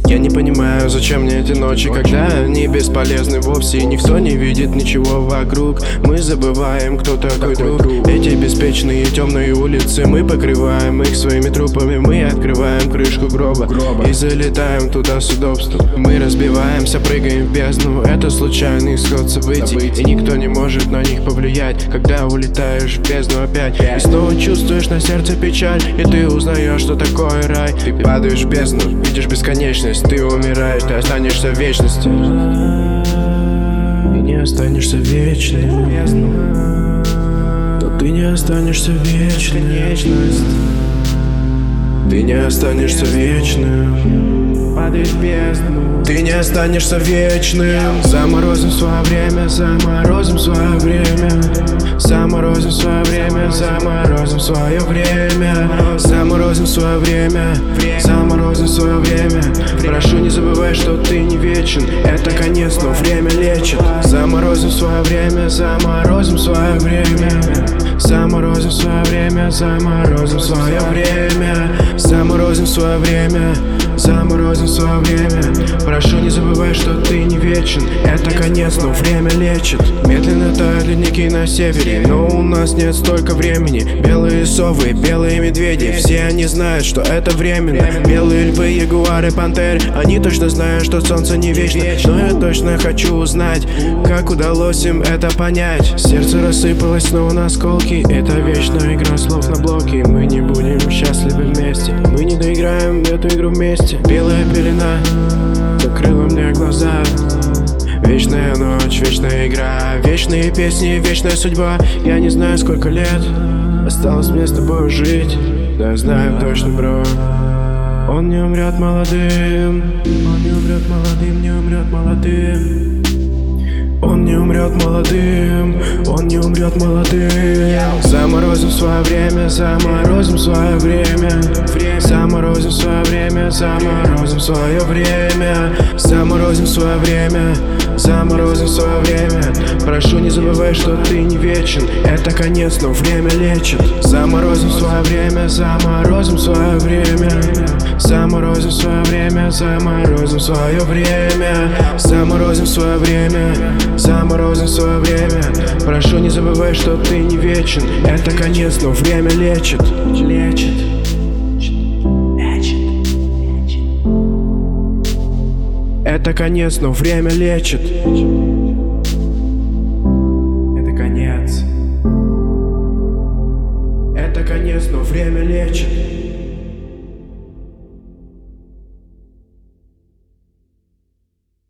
Я не понимаю, зачем мне эти ночи, когда они бесполезны вовсе, и никто не видит ничего вокруг. Мы забываем, кто такой друг. Эти беспечные темные улицы, мы покрываем их своими трупами. Мы открываем крышку гроба и залетаем туда с удобством. Мы разбиваемся, прыгаем в бездну. Это случайный исход событий, и никто не может на них повлиять. Когда улетаешь в бездну опять, и снова чувствуешь на сердце печаль, и ты узнаешь, что такое рай. Ты падаешь в бездну, видишь бесконечность. Ты умираешь, ты останешься в вечности. И не останешься вечным. Но ты не останешься вечным. Ты не останешься вечным. Падаешь в бездну. Ты не останешься вечным. Заморозим свое время, заморозим свое время. Заморозим свое время, заморозим свое время. Заморозим свое время, заморозим свое время. Прошу, не забывай, что ты не вечен. Это конец, но время лечит. Заморозим свое время, заморозим свое время. Заморозим свое время, заморозим свое время. Заморозим свое время, заморозим свое время. Прошу, не забывай, что ты не вечен. Это конец, но время лечит. Медленно тают ледники на севере, но у нас нет столько времени. Белые совы, белые медведи, все они знают, что это временно. Белые львы, ягуары, пантеры, они точно знают, что солнце не вечно. Но я точно хочу узнать, как удалось им это понять. Сердце рассыпалось снова на осколки. Это вечная игра слов на блоке. Мы не будем счастливы вместе, мы не доиграем эту игру вместе. Белая пелена закрыла мне глаза. Вечная ночь, вечная игра, вечные песни, вечная судьба. Я не знаю, сколько лет осталось мне с тобой жить. Да я знаю точно, бро, он не умрет молодым. Он не умрет молодым, не умрет молодым. Он не умрет молодым, он не умрет молодым. Заморозим свое время, заморозим свое время. Заморозим свое время, заморозим свое время. Заморозим свое время, заморозим свое время. Прошу, не забывай, что ты не вечен. Это конец, но время лечит. Заморозим свое время, заморозим свое время. Заморозим свое время, заморозим свое время. Заморозим свое время, заморозим свое время. Прошу, не забывай, что ты не вечен. Это конец, но время лечит. Лечит. Это конец, но время лечит. Это конец. Это конец, но время лечит.